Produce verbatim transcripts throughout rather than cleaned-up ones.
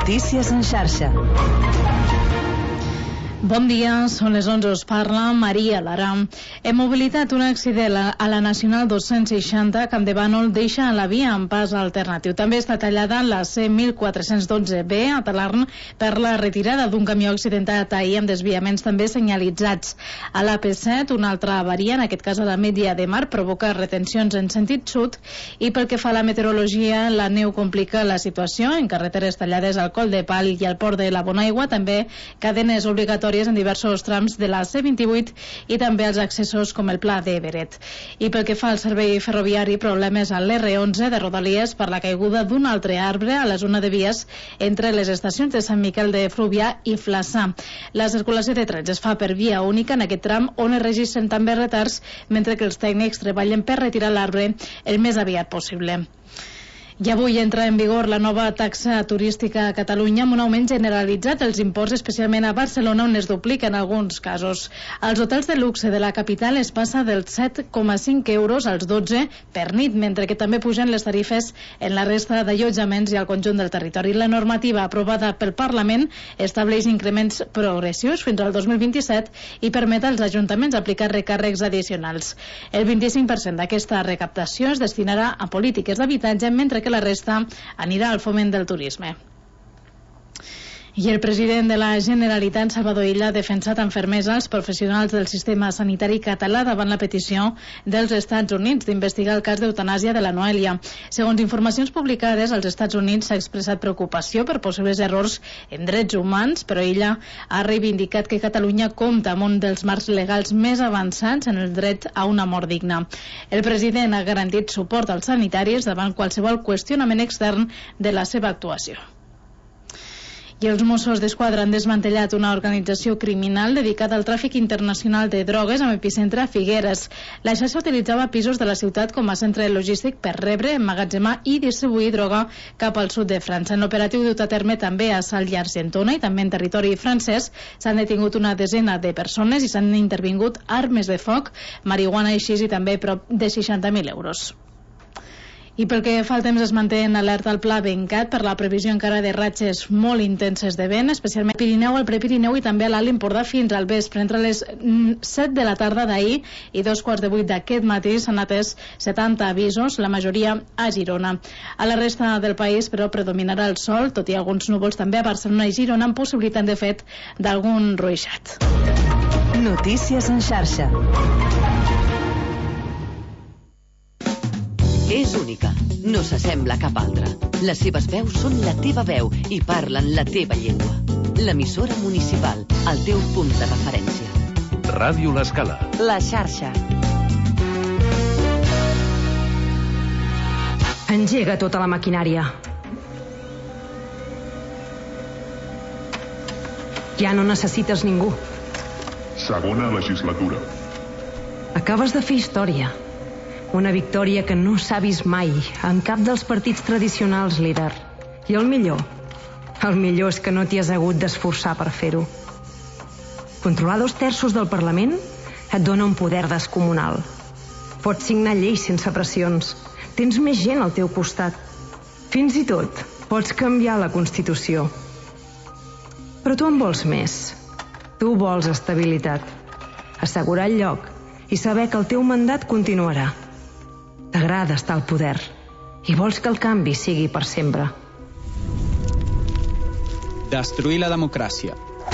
Notícies en xarxa. Bon dia, són les onze, us parla Maria Lara. En mobilitat, un accident a la Nacional dos-cents seixanta, Camp de Bànol, deixa la via en pas alternatiu. També està tallada la C mil quatre-cents dotze B a Talarn per la retirada d'un camió accidentat ahir amb desviaments també senyalitzats. A l'A P set, una altra avaria, en aquest cas a la Média de Mar, provoca retencions en sentit sud, i pel que fa a la meteorologia, la neu complica la situació en carreteres tallades al Coll de Pal i al Port de la Bonaigua, també cadenes obligatòries en diversos trams de la C vint-i-vuit i també als accessos com el Pla de Beret. I pel que fa al servei ferroviari, problemes a l'R onze de Rodalies per la caiguda d'un altre arbre a la zona de vies entre les estacions de Sant Miquel de Fluvià i Flaçà. La circulació de trens es fa per via única en aquest tram, on es registren també retards, mentre que els tècnics treballen per retirar l'arbre el més aviat possible. I avui entra en vigor la nova taxa turística a Catalunya amb un augment generalitzat dels imports, especialment a Barcelona, on es duplica en alguns casos. Als hotels de luxe de la capital es passa dels set coma cinc euros als dotze per nit, mentre que també pugen les tarifes en la resta d'allotjaments i al conjunt del territori. La normativa aprovada pel Parlament estableix increments progressius fins al dos mil vint-i-set i permet als ajuntaments aplicar recàrrecs addicionals. El vint-i-cinc per cent d'aquesta recaptació es destinarà a polítiques d'habitatge, mentre que la resta anirà al foment del turisme. I el president de la Generalitat, Salvador Illa, ha defensat amb fermesa els professionals del sistema sanitari català davant la petició dels Estats Units d'investigar el cas d'eutanàsia de la Noèlia. Segons informacions publicades, als Estats Units s'ha expressat preocupació per possibles errors en drets humans, però Illa ha reivindicat que Catalunya compta amb un dels marcs legals més avançats en el dret a una mort digna. El president ha garantit suport als sanitaris davant qualsevol qüestionament extern de la seva actuació. I els Mossos d'Esquadra han desmantellat una organització criminal dedicada al tràfic internacional de drogues amb epicentre a Figueres. La xarxa utilitzava pisos de la ciutat com a centre logístic per rebre, emmagatzemar i distribuir droga cap al sud de França. En l'operatiu dut a terme també a Salt i Argentona i també en territori francès s'han detingut una desena de persones i s'han intervingut armes de foc, marihuana i xis i també prop de seixanta mil euros. I pel que fa al temps, es manté en alerta el pla Bencat per la previsió encara de ratxes molt intenses de vent, especialment al Pirineu, al Prepirineu i també a l'Alt Empordà fins al vespre. Entre les set de la tarda d'ahir i dos quarts de vuit d'aquest matí s'han atès setanta avisos, la majoria a Girona. A la resta del país, però, predominarà el sol, tot i alguns núvols també a Barcelona i Girona, amb possibilitat de fet d'algun ruixat. Notícies en xarxa. És única, no s'assembla a cap altra. Les seves veus són la teva veu i parlen la teva llengua. L'emissora municipal, el teu punt de referència. Ràdio L'Escala. La xarxa. Engega tota la maquinària. Ja no necessites ningú. Segona legislatura. Acabes de fer història. Una victòria que no s'ha vist mai en cap dels partits tradicionals, líder. I el millor, el millor és que no t'hi has hagut d'esforçar per fer-ho. Controlar dos terços del Parlament et dona un poder descomunal. Pots signar lleis sense pressions. Tens més gent al teu costat. Fins i tot pots canviar la Constitució. Però tu en vols més. Tu vols estabilitat. Assegurar el lloc i saber que el teu mandat continuarà. T'agrada estar al poder i vols que el canvi sigui per sempre. Destruir la democràcia.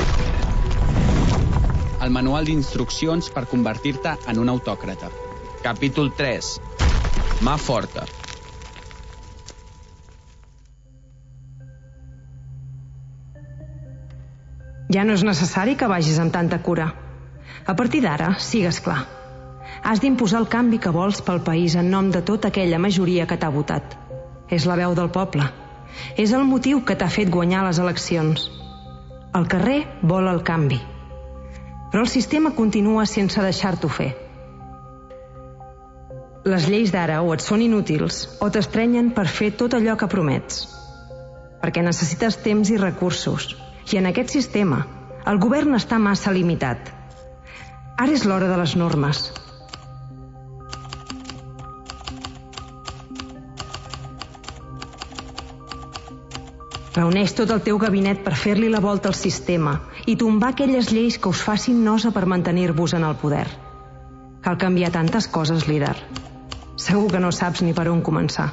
El manual d'instruccions per convertir-te en un autòcrata. Capítol tres. Mà forta. Ja no és necessari que vagis amb tanta cura. A partir d'ara, sigues clar. Has d'imposar el canvi que vols pel país en nom de tota aquella majoria que t'ha votat. És la veu del poble. És el motiu que t'ha fet guanyar les eleccions. El carrer vol el canvi. Però el sistema continua sense deixar-t'ho fer. Les lleis d'ara o et són inútils o t'estrenyen per fer tot allò que promets. Perquè necessites temps i recursos. I en aquest sistema, el govern està massa limitat. Ara és l'hora de les normes. Reuneix tot el teu gabinet per fer-li la volta al sistema i tombar aquelles lleis que us facin nosa per mantenir-vos en el poder. Cal canviar tantes coses, líder. Segur que no saps ni per on començar.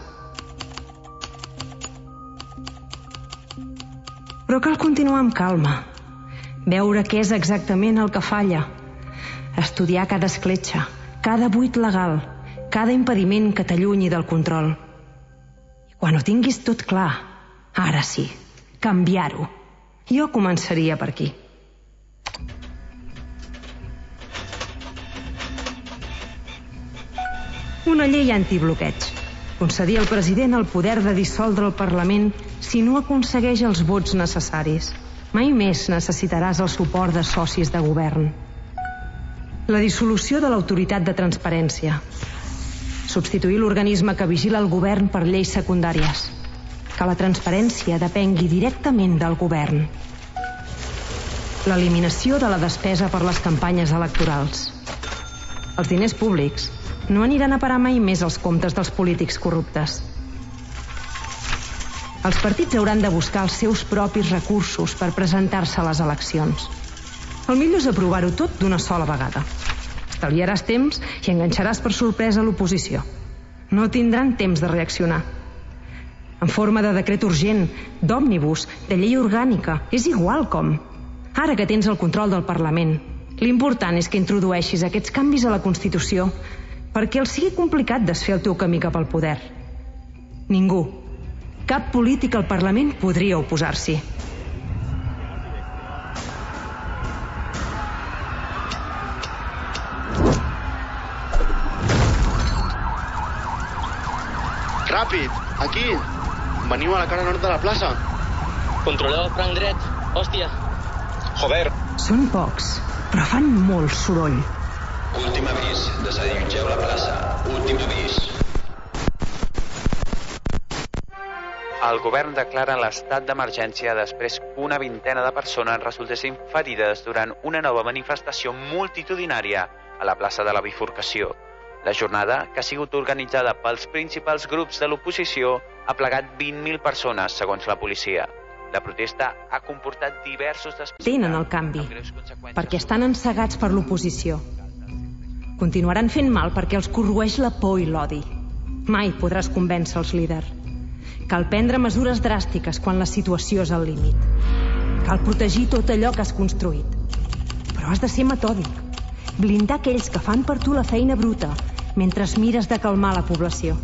Però cal continuar amb calma. Veure què és exactament el que falla. Estudiar cada escletxa, cada buit legal, cada impediment que t'allunyi del control. I quan ho tinguis tot clar, ara sí, canviar-ho. Jo començaria per aquí. Una llei antibloqueig. Concedir al president el poder de dissoldre el Parlament si no aconsegueix els vots necessaris. Mai més necessitaràs el suport de socis de govern. La dissolució de l'autoritat de transparència. Substituir l'organisme que vigila el govern per lleis secundàries. Que la transparència depengui directament del govern. L'eliminació de la despesa per les campanyes electorals. Els diners públics no aniran a parar mai més als comptes dels polítics corruptes. Els partits hauran de buscar els seus propis recursos per presentar-se a les eleccions. El millor és aprovar-ho tot d'una sola vegada. Estalviaràs temps i enganxaràs per sorpresa l'oposició. No tindran temps de reaccionar. En forma de decret urgent, d'òmnibus, de llei orgànica, és igual com. Ara que tens el control del Parlament, l'important és que introdueixis aquests canvis a la Constitució perquè els sigui complicat desfer el teu camí cap al poder. Ningú, cap polític al Parlament podria oposar-s'hi. Ràpid, aquí! Veniu a la cara nord de la plaça. Controleu el franc dret, hòstia. Joder. Són pocs, però fan molt soroll. Últim avís, desallotgeu la plaça. Últim avís. El govern declara l'estat d'emergència després que una vintena de persones resultessin ferides durant una nova manifestació multitudinària a la plaça de la Bifurcació. La jornada, que ha sigut organitzada pels principals grups de l'oposició, ha plegat vint mil persones, segons la policia. La protesta ha comportat diversos desplaçaments. Tenen el canvi, perquè estan encegats per l'oposició. Continuaran fent mal perquè els corroeix la por i l'odi. Mai podràs convèncer els líders. Cal prendre mesures dràstiques quan la situació és al límit. Cal protegir tot allò que has construït. Però has de ser metòdic. Blindar aquells que fan per tu la feina bruta mentre mires de calmar la població.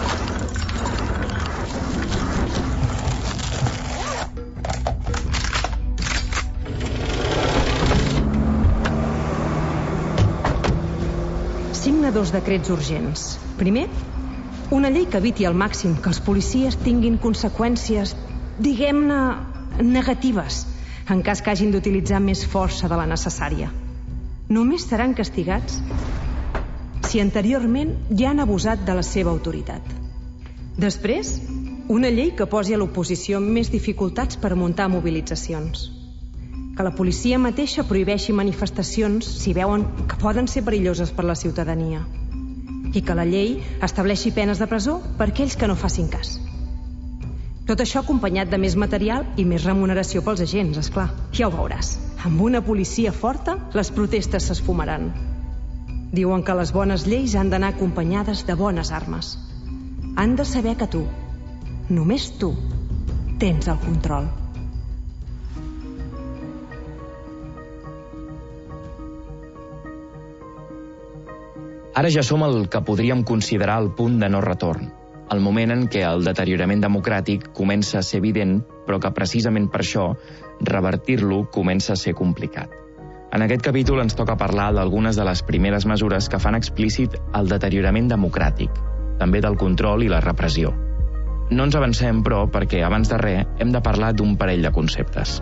Signa dos decrets urgents. Primer, una llei que eviti al màxim que els policies tinguin conseqüències, diguem-ne, negatives, en cas que hagin d'utilitzar més força de la necessària. Només seran castigats si anteriorment ja han abusat de la seva autoritat. Després, una llei que posi a l'oposició més dificultats per muntar mobilitzacions. Que la policia mateixa prohibeixi manifestacions si veuen que poden ser perilloses per la ciutadania. I que la llei estableixi penes de presó per aquells que no facin cas. Tot això acompanyat de més material i més remuneració pels agents, esclar. Ja ho veuràs. Amb una policia forta, les protestes s'esfumaran. Diuen que les bones lleis han d'anar acompanyades de bones armes. Han de saber que tu, només tu, tens el control. Ara ja som el que podríem considerar el punt de no retorn, el moment en què el deteriorament democràtic comença a ser evident, però que precisament per això revertir-lo comença a ser complicat. En aquest capítol ens toca parlar d'algunes de les primeres mesures que fan explícit el deteriorament democràtic, també del control i la repressió. No ens avancem, però, perquè abans de res hem de parlar d'un parell de conceptes.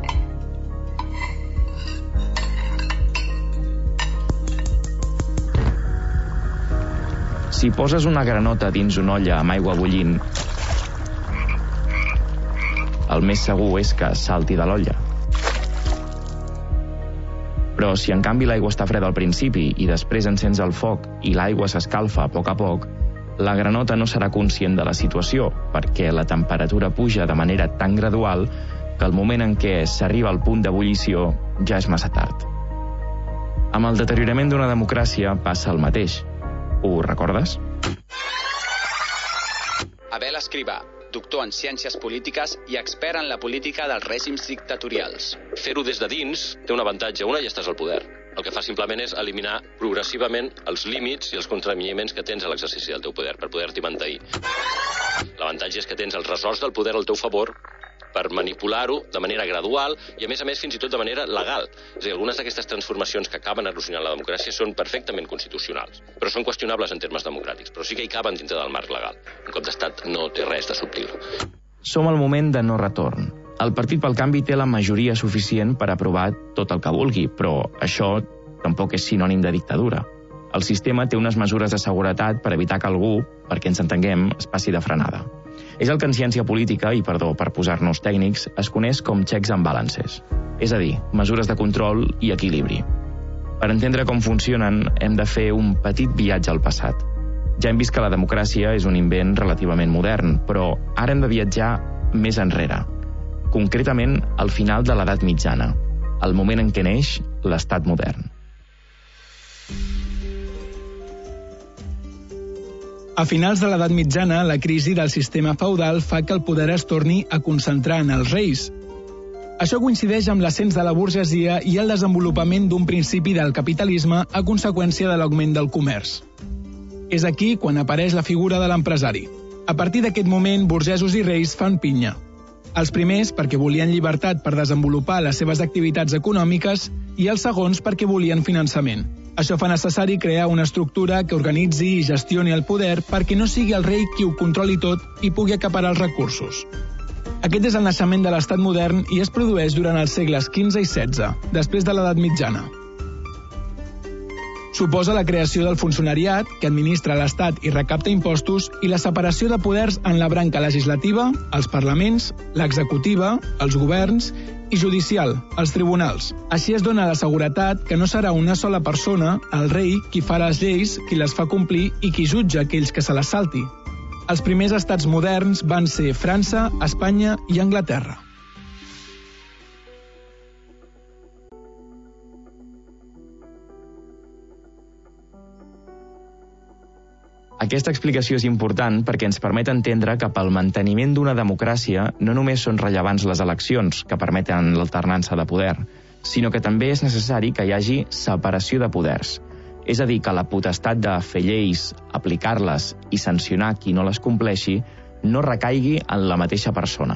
Si poses una granota dins una olla amb aigua bullint, el més segur és que salti de l'olla. Però si en canvi l'aigua està freda al principi i després encens el foc i l'aigua s'escalfa a poc a poc, La granota no serà conscient de la situació, perquè la temperatura puja de manera tan gradual que el moment en què s'arriba al punt d'ebullició ja és massa tard. Amb el deteriorament d'una democràcia passa el mateix. Ho recordes? Abel Escrivà, doctor en ciències polítiques i expert en la política dels règims dictatorials. Fer-ho des de dins té un avantatge. Una, ja estàs al poder. El que fa simplement és eliminar progressivament els límits i els contraveniments que tens a l'exercici del teu poder, per poder-t'hi mantenir. L'avantatge és que tens els ressorts del poder al teu favor per manipular-ho de manera gradual i, a més a més, fins i tot de manera legal. És a dir, algunes d'aquestes transformacions que acaben erosionant la democràcia són perfectament constitucionals, però són qüestionables en termes democràtics, però sí que hi caben dintre del marc legal. Un cop d'estat no té res de subtil. Som al moment de no retorn. El Partit pel Canvi té la majoria suficient per aprovar tot el que vulgui, però això tampoc és sinònim de dictadura. El sistema té unes mesures de seguretat per evitar que algú, perquè ens entenguem, es passi de frenada. És el que en ciència política, i perdó per posar-nos tècnics, es coneix com checks and balances, és a dir, mesures de control i equilibri. Per entendre com funcionen, hem de fer un petit viatge al passat. Ja hem vist que la democràcia és un invent relativament modern, però ara hem de viatjar més enrere. Concretament, al final de l'edat mitjana, el moment en què neix l'estat modern. A finals de l'edat mitjana, la crisi del sistema feudal fa que el poder es torni a concentrar en els reis. Això coincideix amb l'ascens de la burgesia i el desenvolupament d'un principi del capitalisme a conseqüència de l'augment del comerç. És aquí quan apareix la figura de l'empresari. A partir d'aquest moment, burgesos i reis fan pinya. Els primers perquè volien llibertat per desenvolupar les seves activitats econòmiques i els segons perquè volien finançament. Això fa necessari crear una estructura que organitzi i gestioni el poder perquè no sigui el rei qui ho controli tot i pugui acaparar els recursos. Aquest és el naixement de l'estat modern i es produeix durant els segles quinze i setze, després de l'edat mitjana. Suposa la creació del funcionariat, que administra l'Estat i recapta impostos, i la separació de poders en la branca legislativa, els parlaments, l'executiva, els governs i judicial, els tribunals. Així es dona la seguretat que no serà una sola persona, el rei, qui fa les lleis, qui les fa complir i qui jutja aquells que se les salti. Els primers estats moderns van ser França, Espanya i Anglaterra. Aquesta explicació és important perquè ens permet entendre que pel manteniment d'una democràcia no només són rellevants les eleccions que permeten l'alternança de poder, sinó que també és necessari que hi hagi separació de poders. És a dir, que la potestat de fer lleis, aplicar-les i sancionar qui no les compleixi no recaigui en la mateixa persona.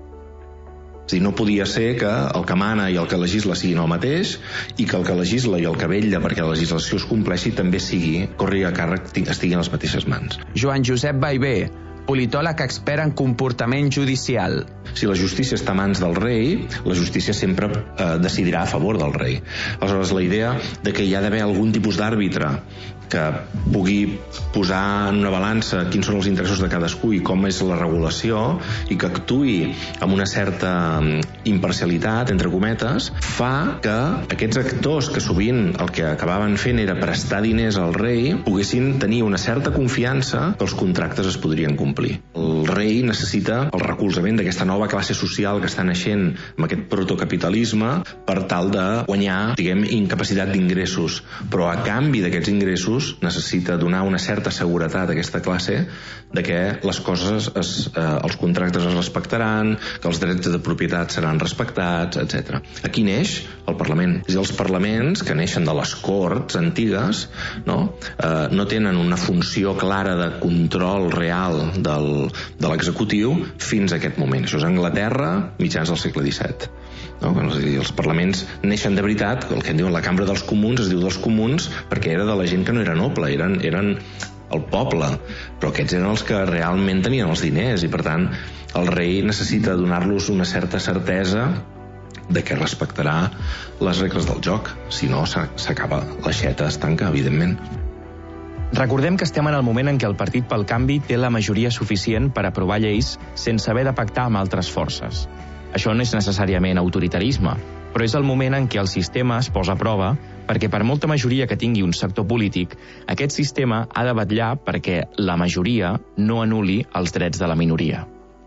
És a dir, no podia ser que el que mana i el que legisla siguin el mateix i que el que legisla i el que vetlla perquè la legislació es compleixi també sigui, corri a càrrec, estigui en les mateixes mans. Joan Josep Ballbé, politòleg expert en comportament judicial. Si la justícia està a mans del rei, la justícia sempre eh, decidirà a favor del rei. Aleshores, la idea de que hi ha d'haver algun tipus d'àrbitre que pugui posar en una balança quins són els interessos de cadascú i com és la regulació i que actuï amb una certa imparcialitat, entre cometes, fa que aquests actors que sovint el que acabaven fent era prestar diners al rei poguessin tenir una certa confiança que els contractes es podrien complir. El rei necessita el recolzament d'aquesta nova classe social que està naixent amb aquest protocapitalisme per tal de guanyar, diguem, incapacitat d'ingressos, però a canvi d'aquests ingressos necessita donar una certa seguretat a aquesta classe de que les coses, es, eh, els contractes es respectaran, que els drets de propietat seran respectats, etcètera. Aquí neix el Parlament. És a dir, els parlaments que neixen de les corts antigues no, eh, no tenen una funció clara de control real del, de l'executiu fins a aquest moment. Això és Anglaterra, mitjans del segle disset. No? És a dir, els parlaments neixen de veritat, el que en diuen la Cambra dels Comuns es diu dels Comuns perquè era de la gent que no era noble, eren, eren el poble, però aquests eren els que realment tenien els diners i per tant el rei necessita donar-los una certa certesa de que respectarà les regles del joc, si no s'acaba l'aixeta, es tanca, evidentment. Recordem que estem en el moment en què el Partit pel Canvi té la majoria suficient per aprovar lleis sense haver de pactar amb altres forces. Això no és necessàriament autoritarisme, però és el moment en què el sistema es posa a prova perquè per molta majoria que tingui un sector polític, aquest sistema ha de vetllar perquè la majoria no anul·li els drets de la minoria.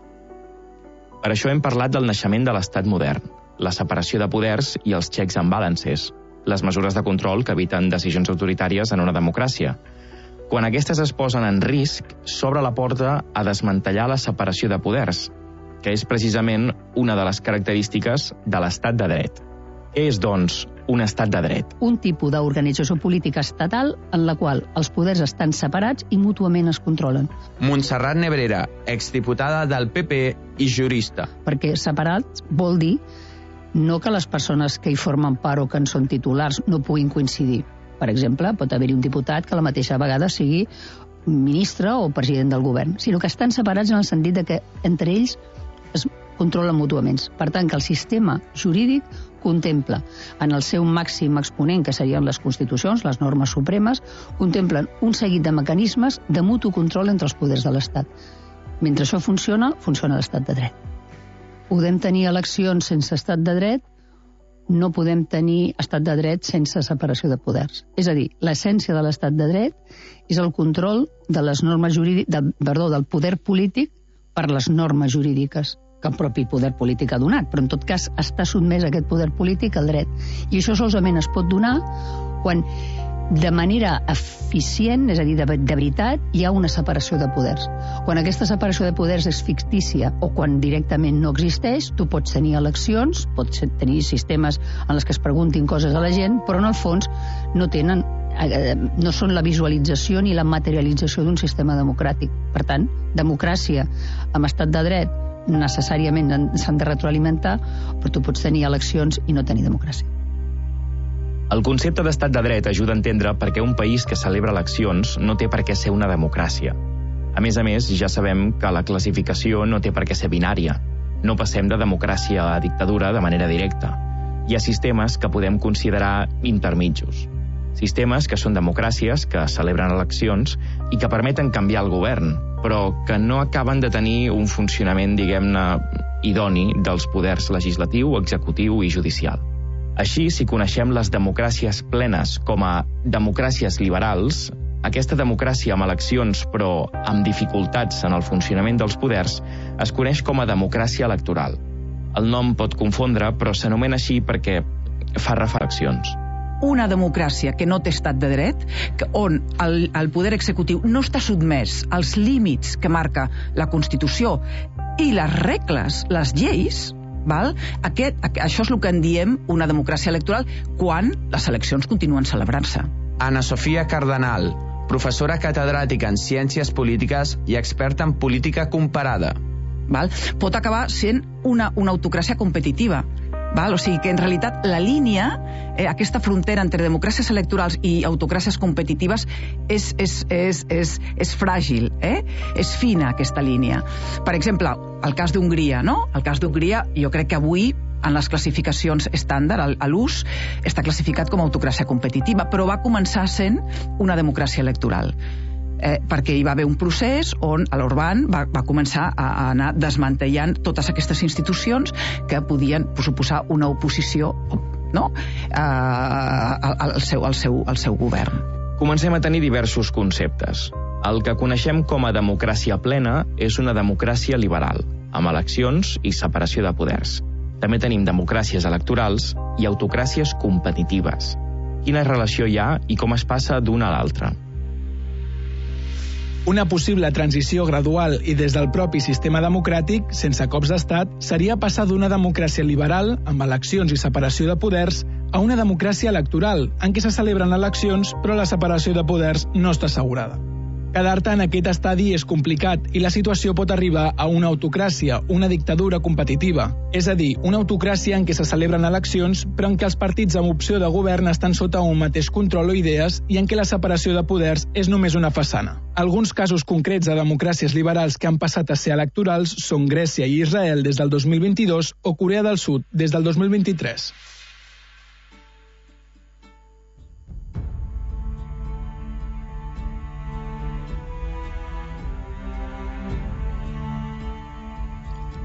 Per això hem parlat del naixement de l'estat modern, la separació de poders i els checks and balances, les mesures de control que eviten decisions autoritàries en una democràcia. Quan aquestes es posen en risc, s'obre la porta a desmantellar la separació de poders, que és precisament una de les característiques de l'estat de dret. Què és, doncs, un estat de dret? Un tipus d'organització política estatal en la qual els poders estan separats i mútuament es controlen. Montserrat Nebrera, exdiputada del P P i jurista. Perquè separats vol dir no que les persones que hi formen part o que en són titulars no puguin coincidir. Per exemple, pot haver-hi un diputat que a la mateixa vegada sigui ministre o president del govern, sinó que estan separats en el sentit de que entre ells es controlen mútuament. Per tant, que el sistema jurídic contempla en el seu màxim exponent, que serien les constitucions, les normes supremes, contemplen un seguit de mecanismes de mutu control entre els poders de l'Estat. Mentre això funciona, funciona l'estat de dret. Podem tenir eleccions sense estat de dret, no podem tenir estat de dret sense separació de poders. És a dir, l'essència de l'estat de dret és el control de les normes jurídiques, de, perdó, del poder polític per les normes jurídiques que el propi poder polític ha donat, però en tot cas està sotmès a aquest poder polític al dret. I això solament es pot donar quan de manera eficient, és a dir, de, de veritat, hi ha una separació de poders. Quan aquesta separació de poders és fictícia o quan directament no existeix, tu pots tenir eleccions, pots tenir sistemes en els que es preguntin coses a la gent, però en el fons no tenen, no són la visualització ni la materialització d'un sistema democràtic. Per tant, democràcia amb estat de dret necessàriament s'han de retroalimentar, però tu pots tenir eleccions i no tenir democràcia. El concepte d'estat de dret ajuda a entendre per què un país que celebra eleccions no té per què ser una democràcia. A més a més, ja sabem que la classificació no té per què ser binària. No passem de democràcia a dictadura de manera directa. Hi ha sistemes que podem considerar intermitjos. Sistemes que són democràcies, que celebren eleccions i que permeten canviar el govern, però que no acaben de tenir un funcionament, diguem-ne, idoni dels poders legislatiu, executiu i judicial. Així, si coneixem les democràcies plenes com a democràcies liberals, aquesta democràcia amb eleccions però amb dificultats en el funcionament dels poders es coneix com a democràcia electoral. El nom pot confondre, però s'anomena així perquè fa reflexions. Una democràcia que no té estat de dret, on el, el poder executiu no està sotmès als límits que marca la Constitució i les regles, les lleis, val? Aquest, això és el que en diem una democràcia electoral quan les eleccions continuen celebrant-se. Ana Sofia Cardenal, professora catedràtica en Ciències Polítiques i experta en política comparada. Val? Pot acabar sent una, una autocràcia competitiva. Val? O sigui que en realitat la línia, eh, aquesta frontera entre democràcies electorals i autocràcies competitives és, és, és, és, és fràgil, eh? És fina aquesta línia. Per exemple, el cas d'Hongria, no? El cas d'Hongria, jo crec que avui en les classificacions estàndard, a l'ús, està classificat com a autocràcia competitiva, però va començar sent una democràcia electoral. Eh, perquè hi va haver un procés on l'Orbán va, va començar a, a anar desmantellant totes aquestes institucions que podien suposar una oposició, no? eh, al, al, seu, al, seu, al seu govern. Comencem a tenir diversos conceptes. El que coneixem com a democràcia plena és una democràcia liberal, amb eleccions i separació de poders. També tenim democràcies electorals i autocràcies competitives. Quina relació hi ha i com es passa d'una a l'altra? Una possible transició gradual i des del propi sistema democràtic, sense cops d'estat, seria passar d'una democràcia liberal, amb eleccions i separació de poders, a una democràcia electoral, en què se celebren eleccions però la separació de poders no està assegurada. Quedar-te en aquest estadi és complicat i la situació pot arribar a una autocràcia, una dictadura competitiva. És a dir, una autocràcia en què se celebren eleccions però en què els partits amb opció de govern estan sota un mateix control o idees i en què la separació de poders és només una façana. Alguns casos concrets de democràcies liberals que han passat a ser electorals són Grècia i Israel des del dos mil vint-i-dos o Corea del Sud des del dos mil vint-i-tres.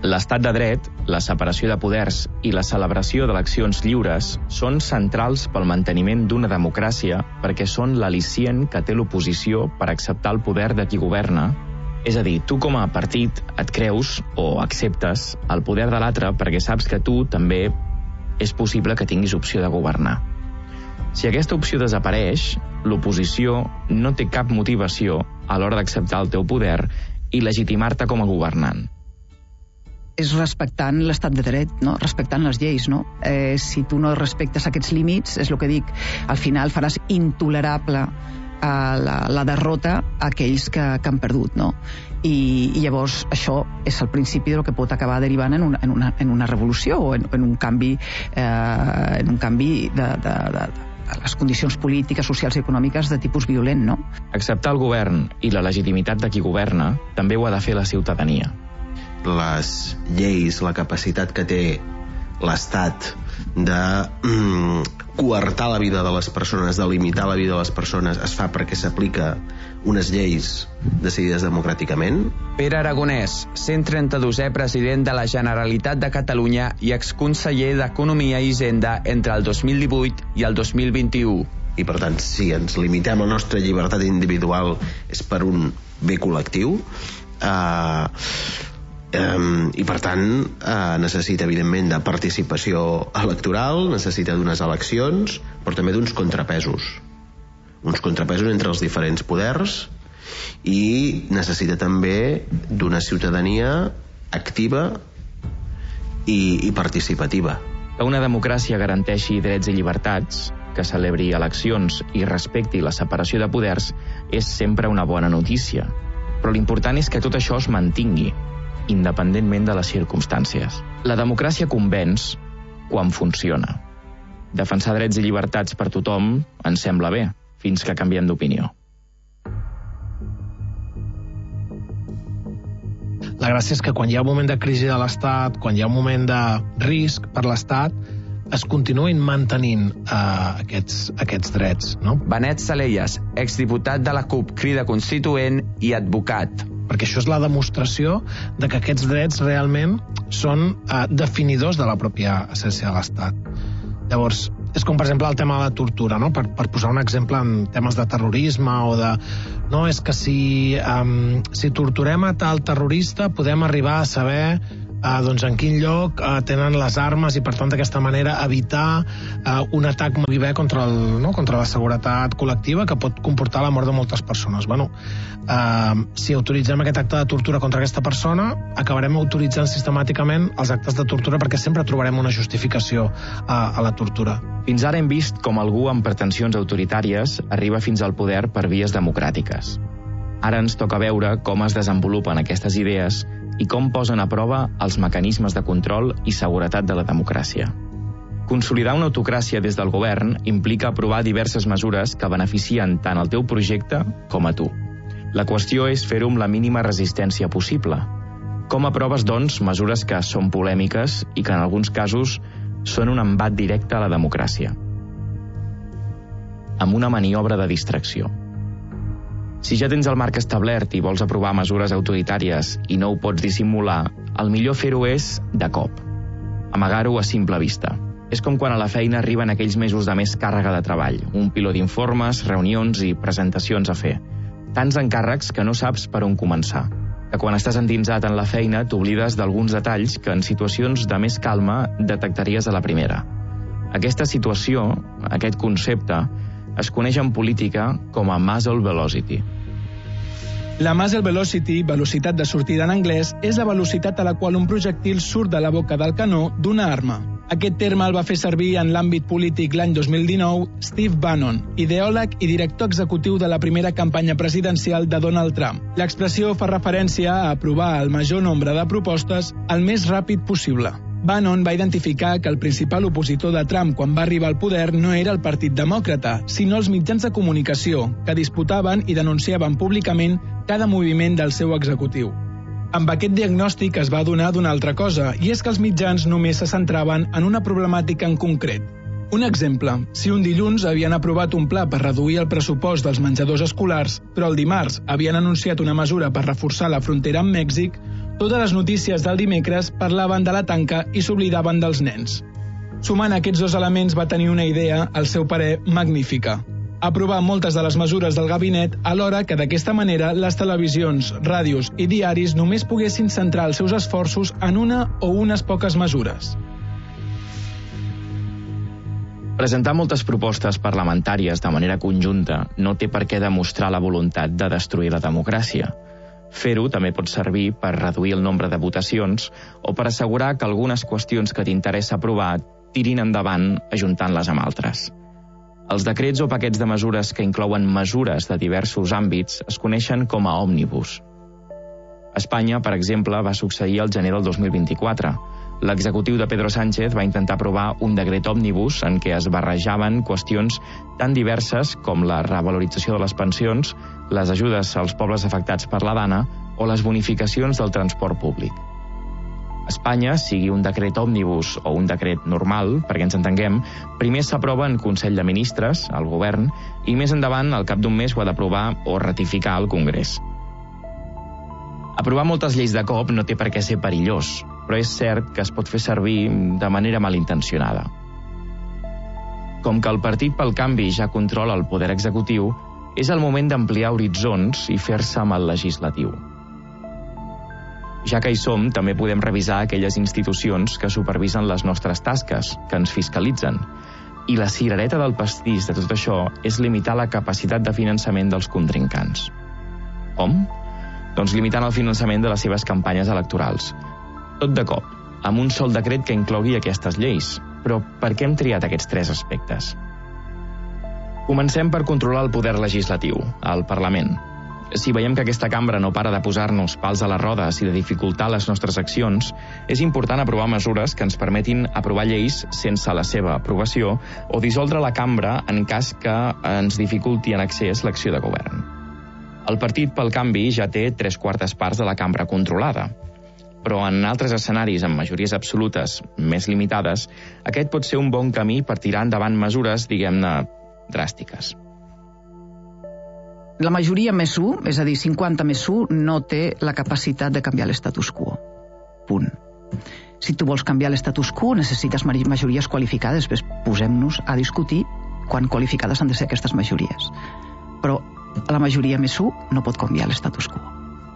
L'estat de dret, la separació de poders i la celebració d'eleccions lliures són centrals pel manteniment d'una democràcia perquè són l'al·licient que té l'oposició per acceptar el poder de qui governa. És a dir, tu com a partit et creus o acceptes el poder de l'altre perquè saps que tu també és possible que tinguis opció de governar. Si aquesta opció desapareix, l'oposició no té cap motivació a l'hora d'acceptar el teu poder i legitimar-te com a governant. És respectant l'estat de dret, no? Respectant les lleis, no? Eh, si tu no respectes aquests límits, és el que dic, al final faràs intolerable eh, la, la derrota a aquells que, que han perdut, no? I, i llavors això és el principi del que pot acabar derivant en una, en una, en una revolució o en, en un canvi, eh, en un canvi de, de, de, de les condicions polítiques, socials i econòmiques de tipus violent, no? Acceptar el govern i la legitimitat de qui governa també ho ha de fer la ciutadania. Les lleis, la capacitat que té l'Estat de mm, coartar la vida de les persones, de limitar la vida de les persones, es fa perquè s'aplica unes lleis decidides democràticament. Pere Aragonès, cent trenta-dosè president de la Generalitat de Catalunya i exconseller d'Economia i Hisenda entre el dos mil divuit i el dos mil vint-i-u. I per tant, si ens limitem la nostra llibertat individual és per un bé col·lectiu, eh, Um, i per tant uh, necessita evidentment de participació electoral, necessita d'unes eleccions, però també d'uns contrapesos uns contrapesos entre els diferents poders, i necessita també d'una ciutadania activa i, i participativa. Que una democràcia garanteixi drets i llibertats, que celebri eleccions i respecti la separació de poders és sempre una bona notícia, però l'important és que tot això es mantingui independentment de les circumstàncies. La democràcia convenç quan funciona. Defensar drets i llibertats per tothom ens sembla bé, fins que canviem d'opinió. La gràcia és que quan hi ha un moment de crisi de l'Estat, quan hi ha un moment de risc per l'Estat, es continuïn mantenint eh, aquests, aquests drets, no? Benet Salellas, exdiputat de la CUP, Crida Constituent i advocat. Perquè això és la demostració de que aquests drets realment són eh, definidors de la pròpia essència de l'Estat. Llavors, és com, per exemple, el tema de la tortura, no? Per, per posar un exemple en temes de terrorisme o de... No, és que si, um, si torturem a tal terrorista podem arribar a saber Uh, doncs en quin lloc uh, tenen les armes i per tant d'aquesta manera evitar uh, un atac molt bé contra, el, no? contra la seguretat col·lectiva que pot comportar la mort de moltes persones. Bueno, uh, si autoritzem aquest acte de tortura contra aquesta persona, acabarem autoritzant sistemàticament els actes de tortura perquè sempre trobarem una justificació uh, a la tortura. Fins ara hem vist com algú amb pretensions autoritàries arriba fins al poder per vies democràtiques. Ara ens toca veure com es desenvolupen aquestes idees i com posen a prova els mecanismes de control i seguretat de la democràcia. Consolidar una autocràcia des del govern implica aprovar diverses mesures que beneficien tant el teu projecte com a tu. La qüestió és fer-ho amb la mínima resistència possible. Com aproves, doncs, mesures que són polèmiques i que en alguns casos són un embat directe a la democràcia? Amb una maniobra de distracció. Si ja tens el marc establert i vols aprovar mesures autoritàries i no ho pots dissimular, el millor fer-ho és de cop. Amagar-ho a simple vista. És com quan a la feina arriben aquells mesos de més càrrega de treball, un piló d'informes, reunions i presentacions a fer. Tants encàrrecs que no saps per on començar. Que quan estàs endinsat en la feina t'oblides d'alguns detalls que en situacions de més calma detectaries a la primera. Aquesta situació, aquest concepte, es coneix en política com a muzzle velocity. La muzzle velocity, velocitat de sortida en anglès, és la velocitat a la qual un projectil surt de la boca del canó d'una arma. Aquest terme el va fer servir en l'àmbit polític l'any dos mil dinou Steve Bannon, ideòleg i director executiu de la primera campanya presidencial de Donald Trump. L'expressió fa referència a aprovar el major nombre de propostes el més ràpid possible. Bannon va identificar que el principal opositor de Trump quan va arribar al poder no era el Partit Demòcrata, sinó els mitjans de comunicació, que disputaven i denunciaven públicament cada moviment del seu executiu. Amb aquest diagnòstic es va adonar d'una altra cosa, i és que els mitjans només se centraven en una problemàtica en concret. Un exemple, si un dilluns havien aprovat un pla per reduir el pressupost dels menjadors escolars, però el dimarts havien anunciat una mesura per reforçar la frontera amb Mèxic, Totes les notícies del dimecres parlaven de la tanca i s'oblidaven dels nens. Sumant aquests dos elements va tenir una idea, al seu parer, magnífica. Aprovar moltes de les mesures del gabinet alhora que d'aquesta manera les televisions, ràdios i diaris només poguessin centrar els seus esforços en una o unes poques mesures. Presentar moltes propostes parlamentàries de manera conjunta no té per què demostrar la voluntat de destruir la democràcia. Fer-ho també pot servir per reduir el nombre de votacions o per assegurar que algunes qüestions que t'interessa aprovar tirin endavant ajuntant-les amb altres. Els decrets o paquets de mesures que inclouen mesures de diversos àmbits es coneixen com a òmnibus. A Espanya, per exemple, va succeir el gener del dos mil vint-i-quatre. L'executiu de Pedro Sánchez va intentar aprovar un decret òmnibus en què es barrejaven qüestions tan diverses com la revalorització de les pensions, les ajudes als pobles afectats per la Dana o les bonificacions del transport públic. A Espanya, sigui un decret òmnibus o un decret normal, perquè ens entenguem, primer s'aprova en Consell de Ministres, al govern, i més endavant, al cap d'un mes, ho ha d'aprovar o ratificar al Congrés. Aprovar moltes lleis de cop no té per què ser perillós, però és cert que es pot fer servir de manera malintencionada. Com que el Partit pel Canvi ja controla el poder executiu, és el moment d'ampliar horitzons i fer-se amb el legislatiu. Ja que hi som, també podem revisar aquelles institucions que supervisen les nostres tasques, que ens fiscalitzen. I la cirereta del pastís de tot això és limitar la capacitat de finançament dels contrincants. Com? Doncs limitant el finançament de les seves campanyes electorals. Tot de cop, amb un sol decret que inclogui aquestes lleis. Però per què hem triat aquests tres aspectes? Comencem per controlar el poder legislatiu, el Parlament. Si veiem que aquesta cambra no para de posar-nos pals a les rodes i de dificultar les nostres accions, és important aprovar mesures que ens permetin aprovar lleis sense la seva aprovació o dissoldre la cambra en cas que ens dificulti en accés l'acció de govern. El Partit pel Canvi ja té tres quartes parts de la cambra controlada, però en altres escenaris amb majories absolutes més limitades, aquest pot ser un bon camí per tirar endavant mesures, diguem-ne, dràstiques. La majoria més u, és a dir, cinquanta més u, no té la capacitat de canviar l'estatus quo. Punt. Si tu vols canviar l'estatus quo, necessites majories qualificades. Pues posem-nos a discutir quan qualificades han de ser aquestes majories. Però la majoria més u no pot canviar l'estatus quo.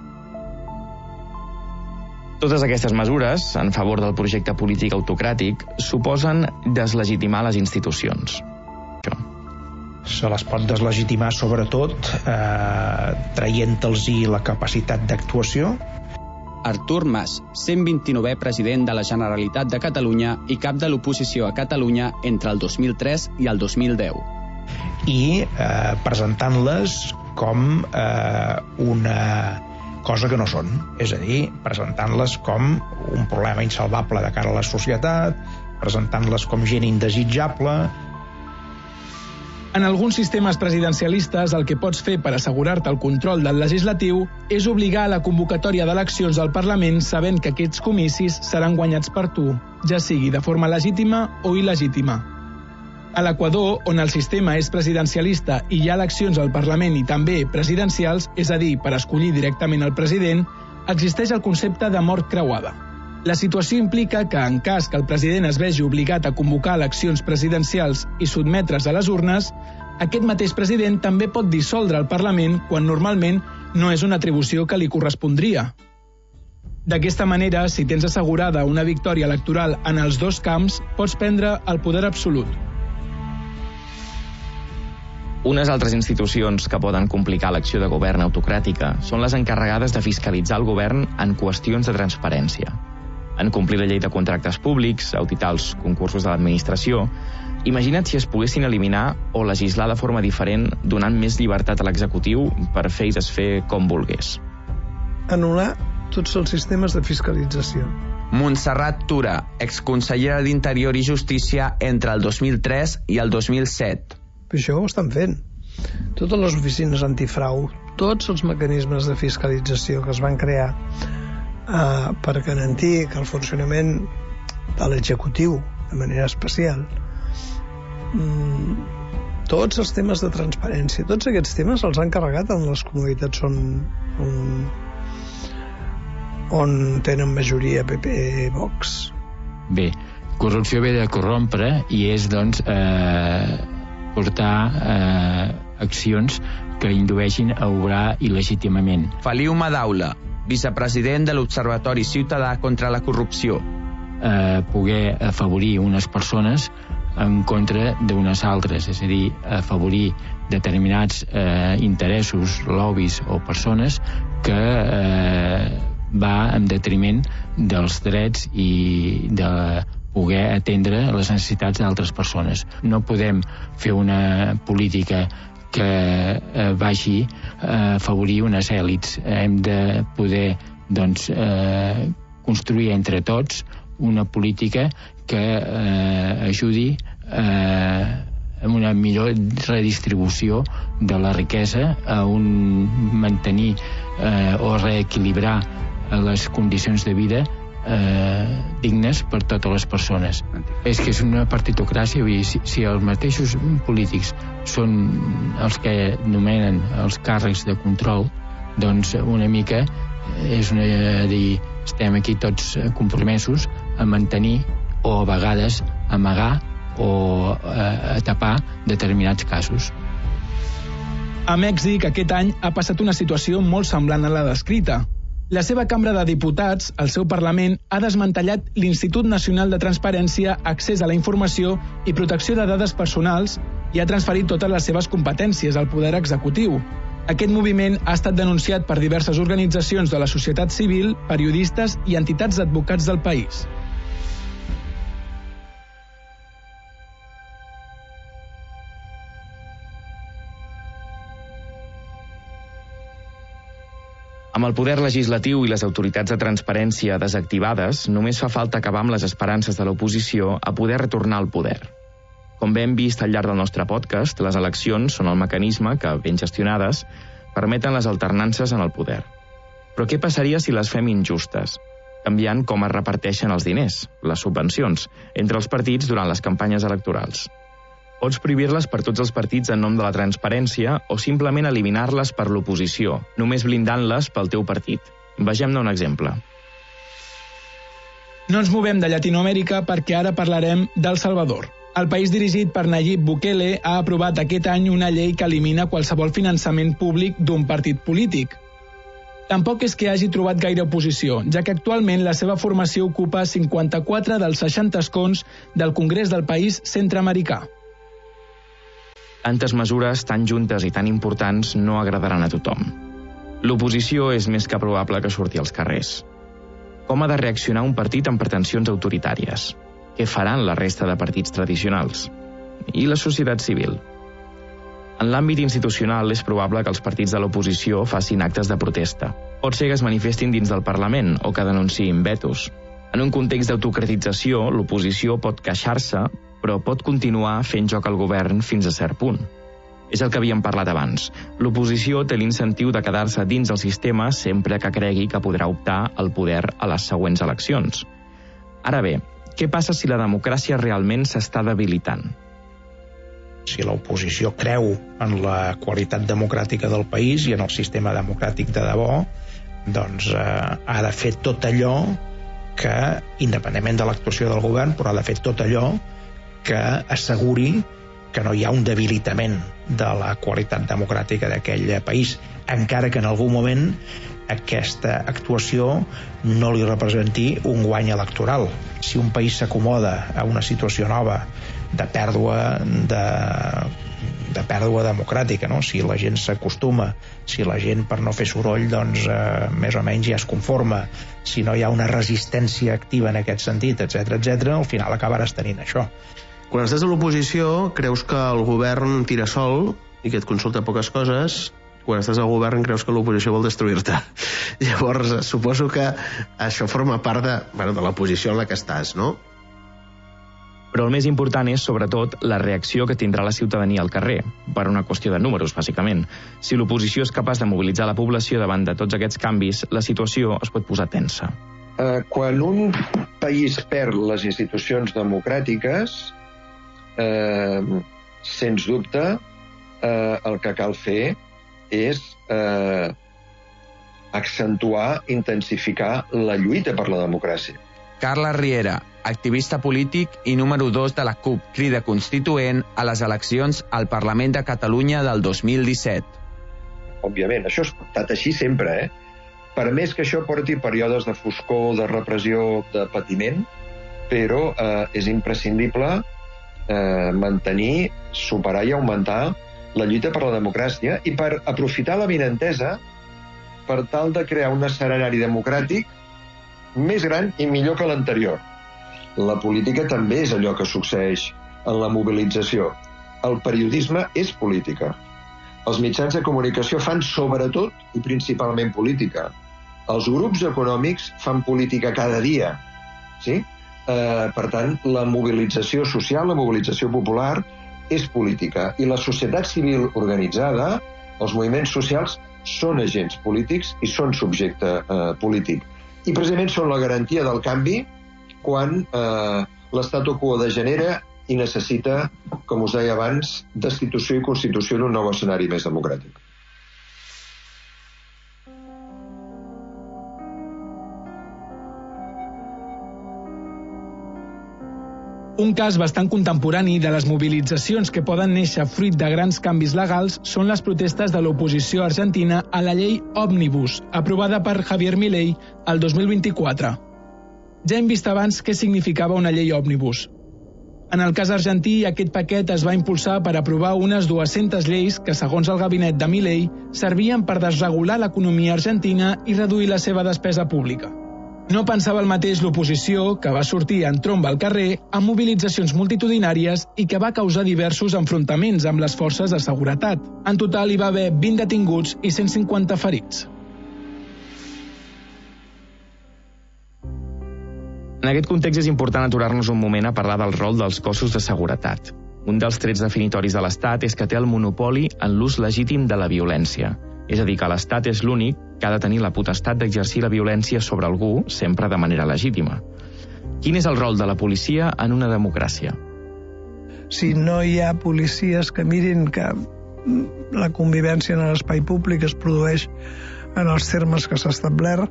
Totes aquestes mesures, en favor del projecte polític autocràtic, suposen deslegitimar les institucions. Se les pot deslegitimar sobretot eh, traient-los-hi la capacitat d'actuació. Artur Mas, cent vint-i-novè president de la Generalitat de Catalunya i cap de l'oposició a Catalunya entre el dos mil tres i el dos mil deu. I eh, presentant-les com eh, una cosa que no són. És a dir, presentant-les com un problema insalvable de cara a la societat, presentant-les com gent indesitjable. En alguns sistemes presidencialistes, el que pots fer per assegurar-te el control del legislatiu és obligar a la convocatòria d'eleccions al Parlament sabent que aquests comicis seran guanyats per tu, ja sigui de forma legítima o il·legítima. A l'Equador, on el sistema és presidencialista i hi ha eleccions al Parlament i també presidencials, és a dir, per escollir directament el president, existeix el concepte de mort creuada. La situació implica que, en cas que el president es vegi obligat a convocar eleccions presidencials i sotmetre's a les urnes, aquest mateix president també pot dissoldre el Parlament quan normalment no és una atribució que li correspondria. D'aquesta manera, si tens assegurada una victòria electoral en els dos camps, pots prendre el poder absolut. Unes altres institucions que poden complicar l'acció de govern autocràtica són les encarregades de fiscalitzar el govern en qüestions de transparència. En complir la llei de contractes públics, auditar els concursos de l'administració. Imagina't si es poguessin eliminar o legislar de forma diferent, donant més llibertat a l'executiu per fer i desfer com volgués. Anul·lar tots els sistemes de fiscalització. Montserrat Tura, exconsellera d'Interior i Justícia entre el dos mil tres i el dos mil set. Però això ho estan fent. Totes les oficines antifrau, tots els mecanismes de fiscalització que es van crear Uh, per garantir que el funcionament de l'executiu de manera especial mm, tots els temes de transparència, tots aquests temes els han carregat en les comunitats on, on, on tenen majoria P P i Vox. Bé, corrupció ve de corrompre i és, doncs, eh, portar eh, accions que indueixin a obrar il·legítimament. Feliu Madaula, vicepresident de l'Observatori Ciutadà contra la Corrupció. Eh, poder afavorir unes persones en contra d'unes altres, és a dir, afavorir determinats eh, interessos, lobbies o persones que eh, va en detriment dels drets i de poder atendre les necessitats d'altres persones. No podem fer una política que eh, vagi a afavorir unes èlits. Hem de poder, doncs, eh, construir entre tots una política que eh, ajudi eh, a una millor redistribució de la riquesa, a un mantenir eh, o reequilibrar les condicions de vida eh, dignes per totes les persones. És que és una partitocràcia, vull dir, si, si els mateixos polítics són els que nomenen els càrrecs de control, doncs una mica és una dir, estem aquí tots compromesos a mantenir o a vegades amagar o a, a tapar determinats casos. A Mèxic aquest any ha passat una situació molt semblant a la descrita. La seva Cambra de Diputats, el seu Parlament, ha desmantellat l'Institut Nacional de Transparència, Accés a la Informació i Protecció de Dades Personals i ha transferit totes les seves competències al poder executiu. Aquest moviment ha estat denunciat per diverses organitzacions de la societat civil, periodistes i entitats d'advocats del país. Amb el poder legislatiu i les autoritats de transparència desactivades, només fa falta acabar amb les esperances de l'oposició a poder retornar al poder. Com bé hem vist al llarg del nostre podcast, les eleccions són el mecanisme que, ben gestionades, permeten les alternances en el poder. Però què passaria si les fem injustes, canviant com es reparteixen els diners, les subvencions, entre els partits durant les campanyes electorals? Pots prohibir-les per tots els partits en nom de la transparència o simplement eliminar-les per l'oposició, només blindant-les pel teu partit. Vegem-ne un exemple. No ens movem de Llatinoamèrica perquè ara parlarem d'El Salvador. El país dirigit per Nayib Bukele ha aprovat aquest any una llei que elimina qualsevol finançament públic d'un partit polític. Tampoc és que hagi trobat gaire oposició, ja que actualment la seva formació ocupa cinquanta-quatre dels seixanta escons del Congrés del país centreamericà. Tantes mesures tan juntes i tan importants no agradaran a tothom. L'oposició és més que probable que surti als carrers. Com ha de reaccionar un partit amb pretensions autoritàries? Què faran la resta de partits tradicionals? I la societat civil? En l'àmbit institucional és probable que els partits de l'oposició facin actes de protesta. Pot ser que es manifestin dins del Parlament o que denunciïn vetos. En un context d'autocratització, l'oposició pot queixar-se, però pot continuar fent joc al govern fins a cert punt. És el que havíem parlat abans. L'oposició té l'incentiu de quedar-se dins del sistema sempre que cregui que podrà optar al poder a les següents eleccions. Ara bé, què passa si la democràcia realment s'està debilitant? Si l'oposició creu en la qualitat democràtica del país i en el sistema democràtic de debò, doncs eh, ha de fer tot allò que, independentment de l'actuació del govern, però ha de fer tot allò que asseguri que no hi ha un debilitament de la qualitat democràtica d'aquell país, encara que en algun moment aquesta actuació no li representi un guany electoral. Si un país s'acomoda a una situació nova de pèrdua de, de pèrdua democràtica, no? Si la gent s'acostuma, si la gent per no fer soroll doncs eh, més o menys ja es conforma, si no hi ha una resistència activa en aquest sentit, etcètera, etcètera, al final acabaràs tenint això. Quan estàs a l'oposició creus que el govern tira sol i que et consulta poques coses. Quan estàs al govern creus que l'oposició vol destruir-te. Llavors suposo que això forma part de, bueno, de la posició en la que estàs, no? Però el més important és, sobretot, la reacció que tindrà la ciutadania al carrer, per una qüestió de números, bàsicament. Si l'oposició és capaç de mobilitzar la població davant de tots aquests canvis, la situació es pot posar tensa. Eh, quan un país perd les institucions democràtiques, eh, sens dubte, eh, el que cal fer és eh, accentuar, intensificar la lluita per la democràcia. Carles Riera, activista polític i número dos de la CUP Crida Constituent a les eleccions al Parlament de Catalunya del dos mil disset. Òbviament, això ha estat així sempre, eh? Per més que això porti períodes de foscor, de repressió, de patiment, però eh, és imprescindible eh, mantenir, superar i augmentar la lluita per la democràcia i per aprofitar l'avinentesa per tal de crear un escenari democràtic més gran i millor que l'anterior. La política també és allò que succeeix en la mobilització. El periodisme és política. Els mitjans de comunicació fan sobretot i principalment política. Els grups econòmics fan política cada dia. Sí? Eh, per tant, la mobilització social, la mobilització popular, és política. I la societat civil organitzada, els moviments socials, són agents polítics i són subjecte eh, polític. I precisament són la garantia del canvi quan eh, l'statu quo degenera i necessita, com us deia abans, destitució i constitució d'un nou escenari més democràtic. Un cas bastant contemporani de les mobilitzacions que poden néixer fruit de grans canvis legals són les protestes de l'oposició argentina a la llei Òmnibus, aprovada per Javier Milei el dos mil vint-i-quatre. Ja hem vist abans què significava una llei Òmnibus. En el cas argentí, aquest paquet es va impulsar per aprovar unes dues-centes lleis que, segons el gabinet de Milei, servien per desregular l'economia argentina i reduir la seva despesa pública. No pensava el mateix l'oposició, que va sortir en tromba al carrer amb mobilitzacions multitudinàries i que va causar diversos enfrontaments amb les forces de seguretat. En total hi va haver vint detinguts i cent cinquanta ferits. En aquest context és important aturar-nos un moment a parlar del rol dels cossos de seguretat. Un dels trets definitoris de l'Estat és que té el monopoli en l'ús legítim de la violència. És a dir, que l'Estat és l'únic que ha de tenir la potestat d'exercir la violència sobre algú, sempre de manera legítima. Quin és el rol de la policia en una democràcia? Si no hi ha policies que mirin que la convivència en l'espai públic es produeix en els termes que s'ha establert,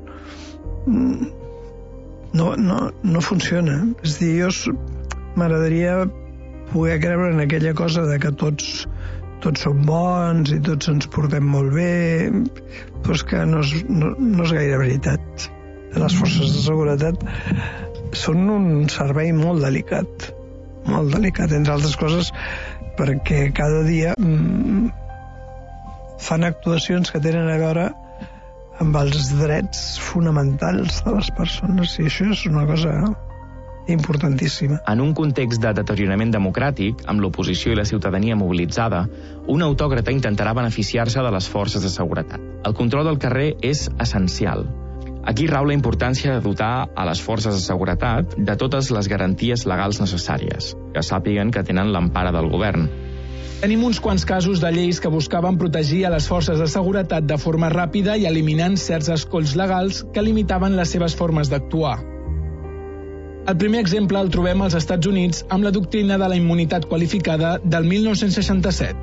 no, no, no funciona. És a dir, jo m'agradaria poder creure en aquella cosa de que tots tots som bons i tots ens portem molt bé, però és que no és, no, no és gaire veritat. Les forces de seguretat són un servei molt delicat, molt delicat, entre altres coses, perquè cada dia mm, fan actuacions que tenen a veure amb els drets fonamentals de les persones, i això és una cosa importantíssima. En un context de deteriorament democràtic, amb l'oposició i la ciutadania mobilitzada, un autòcrata intentarà beneficiar-se de les forces de seguretat. El control del carrer és essencial. Aquí rau la importància de dotar a les forces de seguretat de totes les garanties legals necessàries, que sàpiguen que tenen l'empara del govern. Tenim uns quants casos de lleis que buscaven protegir a les forces de seguretat de forma ràpida i eliminant certs escolls legals que limitaven les seves formes d'actuar. El primer exemple el trobem als Estats Units amb la doctrina de la immunitat qualificada del mil nou-cents seixanta-set.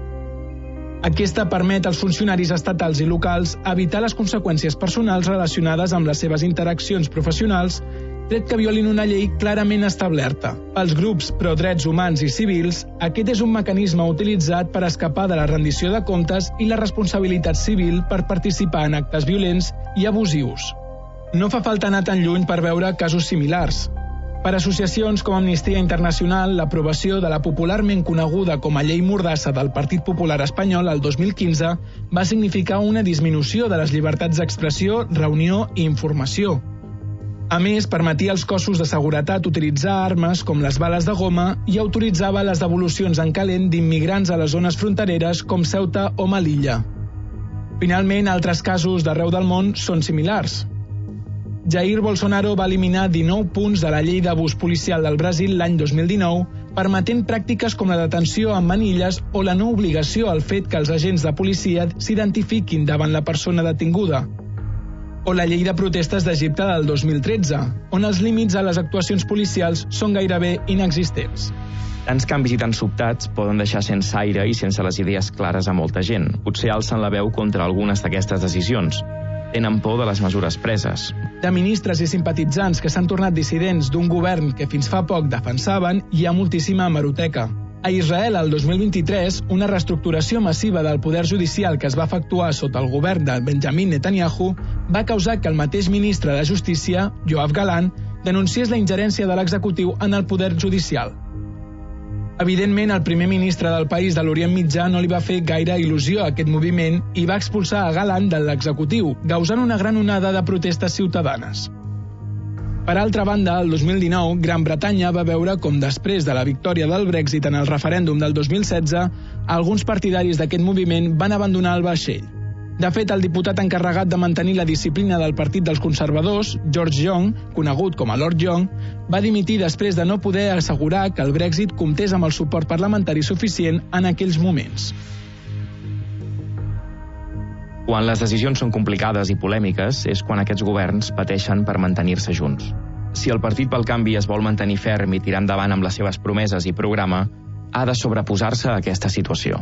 Aquesta permet als funcionaris estatals i locals evitar les conseqüències personals relacionades amb les seves interaccions professionals, tret que violin una llei clarament establerta. Pels grups pro-drets humans i civils, aquest és un mecanisme utilitzat per escapar de la rendició de comptes i la responsabilitat civil per participar en actes violents i abusius. No fa falta anar tan lluny per veure casos similars. Per associacions com Amnistia Internacional, l'aprovació de la popularment coneguda com a Llei Mordassa del Partit Popular Espanyol el dos mil quinze va significar una disminució de les llibertats d'expressió, reunió i informació. A més, permetia als cossos de seguretat utilitzar armes com les bales de goma i autoritzava les devolucions en calent d'immigrants a les zones frontereres com Ceuta o Melilla. Finalment, altres casos d'arreu del món són similars. Jair Bolsonaro va eliminar dinou punts de la llei d'abús policial del Brasil l'any dos mil dinou, permetent pràctiques com la detenció amb manilles o la no obligació al fet que els agents de policia s'identifiquin davant la persona detinguda. O la llei de protestes d'Egipte del dos mil tretze, on els límits a les actuacions policials són gairebé inexistents. Tants canvis i tan sobtats poden deixar sense aire i sense les idees clares a molta gent. Potser alcen la veu contra algunes d'aquestes decisions. Tenen por de les mesures preses. De ministres i simpatitzants que s'han tornat dissidents d'un govern que fins fa poc defensaven, hi ha moltíssima hemeroteca. A Israel, el dos mil vint-i-tres, una reestructuració massiva del poder judicial que es va efectuar sota el govern de Benjamin Netanyahu va causar que el mateix ministre de Justícia, Yoav Gallant, denunciés la ingerència de l'executiu en el poder judicial. Evidentment, el primer ministre del país de l'Orient Mitjà no li va fer gaire il·lusió a aquest moviment i va expulsar a Gallant de l'executiu, causant una gran onada de protestes ciutadanes. Per altra banda, el dos mil dinou, Gran Bretanya va veure com després de la victòria del Brexit en el referèndum del dos mil setze, alguns partidaris d'aquest moviment van abandonar el vaixell. De fet, el diputat encarregat de mantenir la disciplina del Partit dels Conservadors, George Young, conegut com a Lord Young, va dimitir després de no poder assegurar que el Brexit comptés amb el suport parlamentari suficient en aquells moments. Quan les decisions són complicades i polèmiques és quan aquests governs pateixen per mantenir-se junts. Si el Partit pel Canvi es vol mantenir ferm i tirar endavant amb les seves promeses i programa, ha de sobreposar-se a aquesta situació.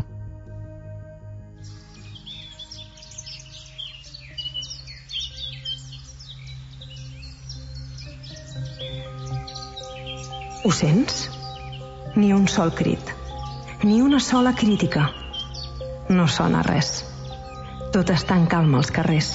Ho sents? Ni un sol crit. Ni una sola crítica. No sona res. Tot està en calma als carrers.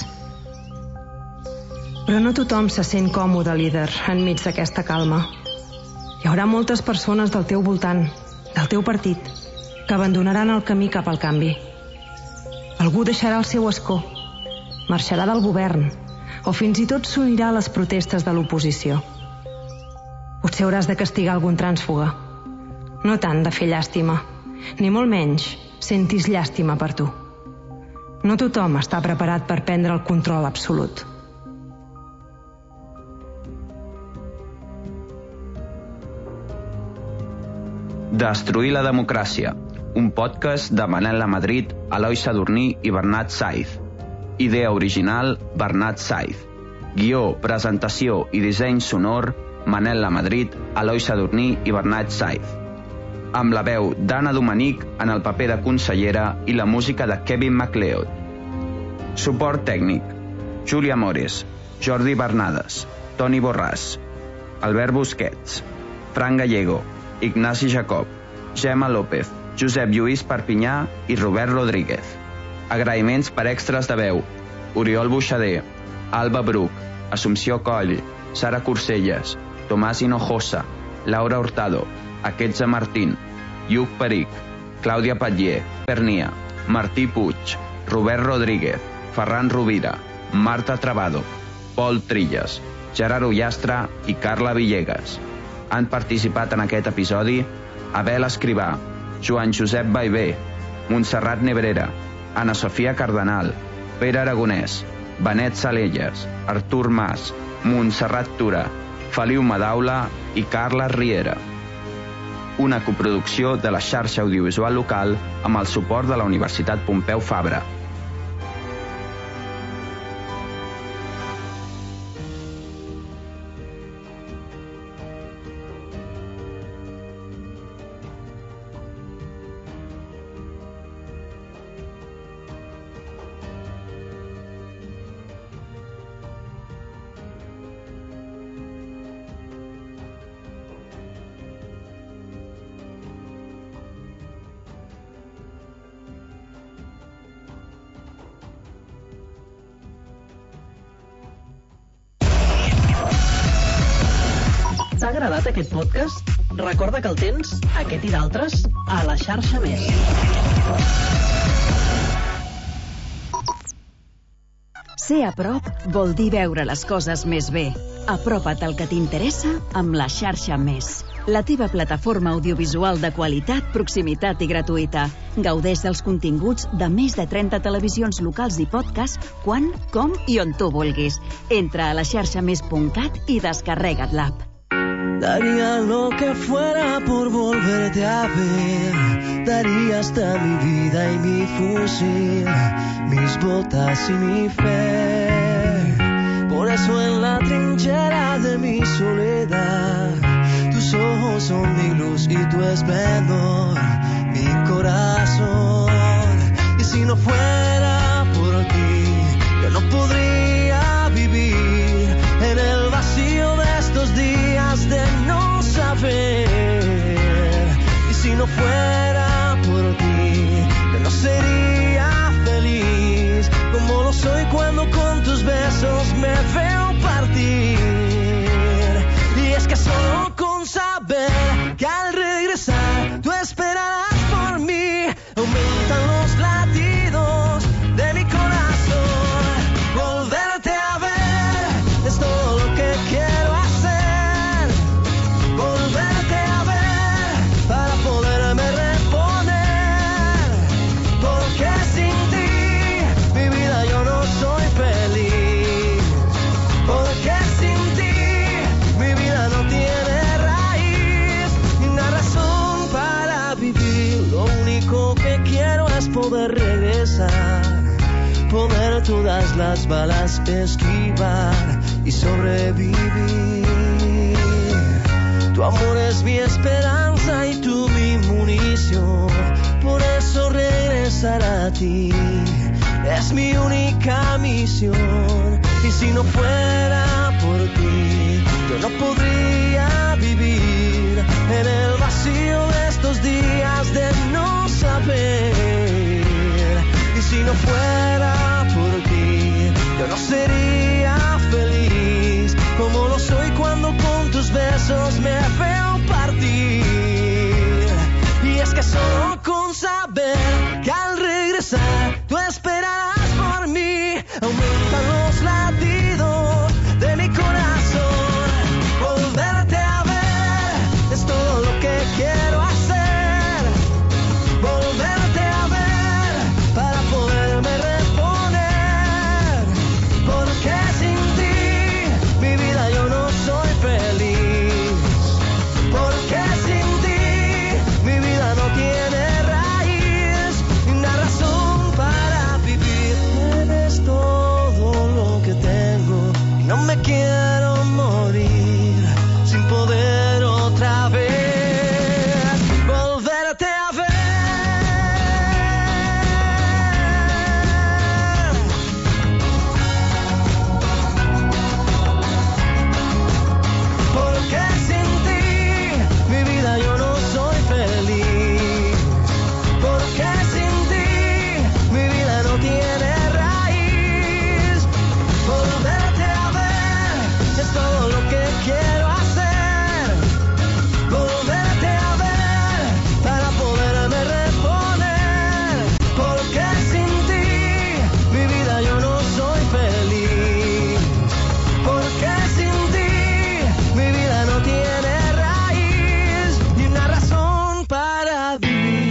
Però no tothom se sent còmode, líder, enmig d'aquesta calma. Hi haurà moltes persones del teu voltant, del teu partit, que abandonaran el camí cap al canvi. Algú deixarà el seu escó, marxarà del govern, o fins i tot s'unirà a les protestes de l'oposició. Potser hauràs de castigar algun trànsfuga. No tant de fer llàstima, ni molt menys sentis llàstima per tu. No tothom està preparat per prendre el control absolut. Destruir la democràcia, un podcast de Manel Lamadrid, Eloi Sadurní i Bernat Saiz. Idea original, Bernat Saiz. Guió, presentació i disseny sonor, Manel Lamadrid, Eloi Sadurní i Bernat Saiz. Amb la veu d'Anna Dominic en el paper de consellera i la música de Kevin MacLeod. Suport tècnic: Júlia Mores, Jordi Bernades, Toni Borràs, Albert Busquets, Fran Gallego, Ignasi Jacob, Gemma López, Josep Lluís Perpinyà i Robert Rodríguez. Agraïments per extras de veu: Oriol Buixader, Alba Bruc, Assumpció Coll, Sara Corselles, Tomàs Hinojosa, Laura Hurtado, Aquestza Martín, Lluc Peric, Clàudia Patller, Pernia, Martí Puig, Robert Rodríguez, Ferran Rovira, Marta Travado, Pol Trilles, Gerard Ullastre i Carla Villegas. Han participat en aquest episodi Abel Escrivà, Joan Josep Baivé, Montserrat Nebrera, Ana Sofia Cardenal, Pere Aragonès, Benet Salelles, Artur Mas, Montserrat Tura, Feliu Madaula i Carles Riera. Una coproducció de la xarxa audiovisual local amb el suport de la Universitat Pompeu Fabra. T'ha agradat aquest podcast? Recorda que el tens, aquest i d'altres, a la xarxa Més. Ser a prop vol dir veure les coses més bé. Apropa't al que t'interessa amb la xarxa Més. La teva plataforma audiovisual de qualitat, proximitat i gratuïta. Gaudeix dels continguts de més de trenta televisions locals i podcast quan, com i on tu vulguis. Entra a la xarxa més punt cat i descarrega't l'app. Daría lo que fuera por volverte a ver. Daría hasta mi vida y mi fusil, mis botas y mi fe. Por eso en la trinchera de mi soledad, tus ojos son mi luz y tu esplendor, mi corazón. Y si no fuera por ti, yo no podría las balas esquivar y sobrevivir. Tu amor es mi esperanza y tú mi munición, por eso regresar a ti es mi única misión. Y si no fuera por ti, yo no podría vivir en el vacío de estos días de no saber. Y si no fuera por ti, yo no sería feliz como lo soy cuando con tus besos me veo partir. Y es que solo con saber que al regresar tú esperarás por mí, aumentan los latidos de mi corazón. Volverte a ver es todo lo que quiero hacer. Volverte a ver para poderme reponer, porque sin ti mi vida yo no soy feliz. Porque sin ti mi vida no tiene raíz, ni una razón para vivir. Eres todo lo que tengo y no me quiero morir sin poder otra vez volverte a ver. Porque sin ti mi vida yo no soy feliz. Porque sin ti mi vida no tiene raíz. Volverte a ver es todo lo que quiero hacer. Volverte a ver para poderme reponer, porque sin ti mi vida yo no soy feliz. Porque sin ti mi vida no tiene raíz, ni una razón para vivir.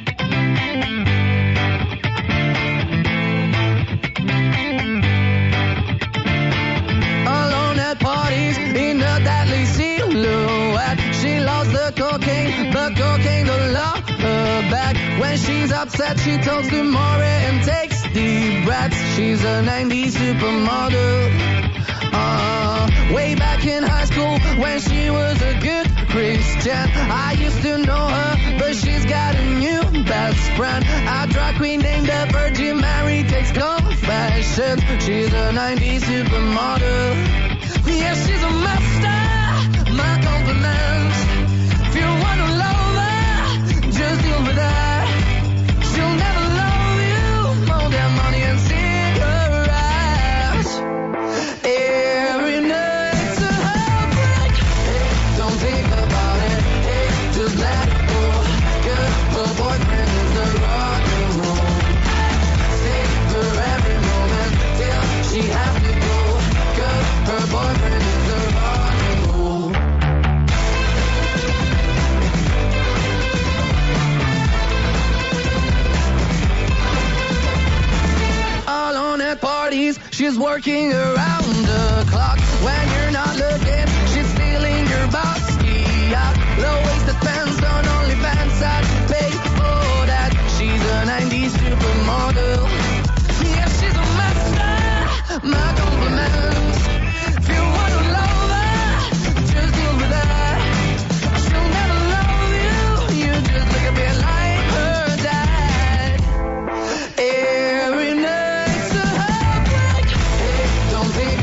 Alone at parties in a deadly silhouette. She loves the cocaine, but cocaine don't love her back. When she's upset, she talks to Maury and takes deep breaths. She's a nineties supermodel. Uh, way back in high school when she was a good Christian, I used to know her, but she's got a new best friend. A drag queen named the Virgin Mary takes confessions. She's a nineties supermodel. Yeah, she's a master, my compliments. If you wanna love her, just deal with her. She'll never love you more than money and cigarettes. Every night's a heartbreak. Hey, don't think about it. Hey, just let it go. Girl, her boyfriend is the rock and roll. Save her every moment till she has to go. Girl, her boyfriend is the rock and roll. Alone at parties, she's working around the clock. When you're not looking, she's stealing your bossy out. Low-waisted pants on OnlyFans, I'd pay for that. She's a nineties supermodel. Yeah, she's a master, my compliments. If you wanna love her, just deal with her. She'll never love you, you just look a bit like her dad. Every night's a heartbreak. Hey, don't think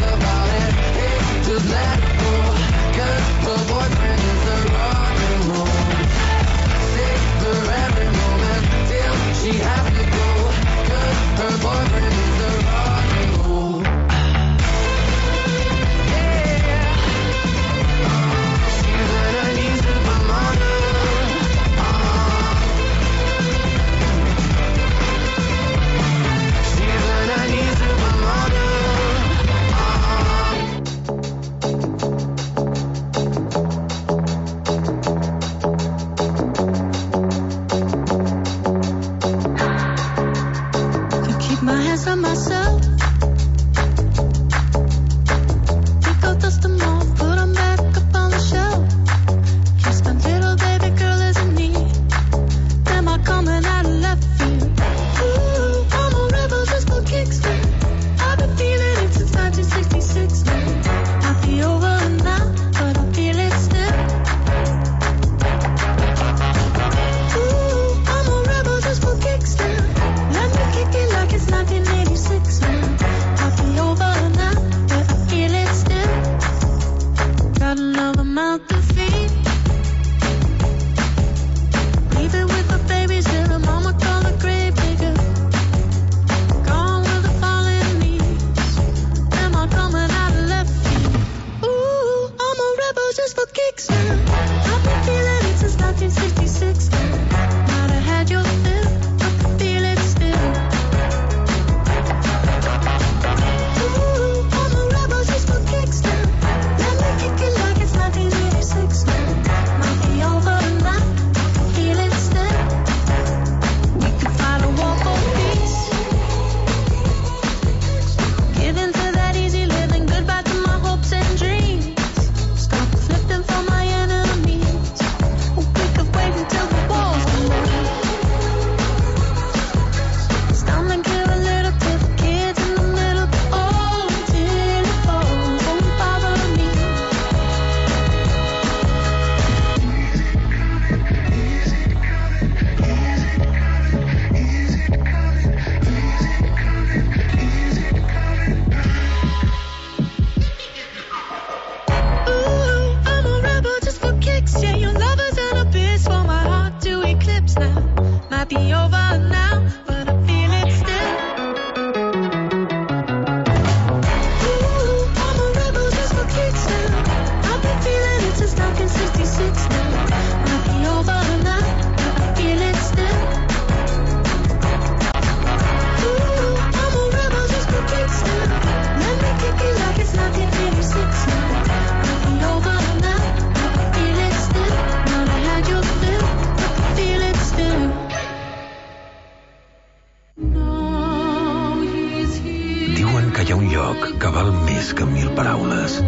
nobles.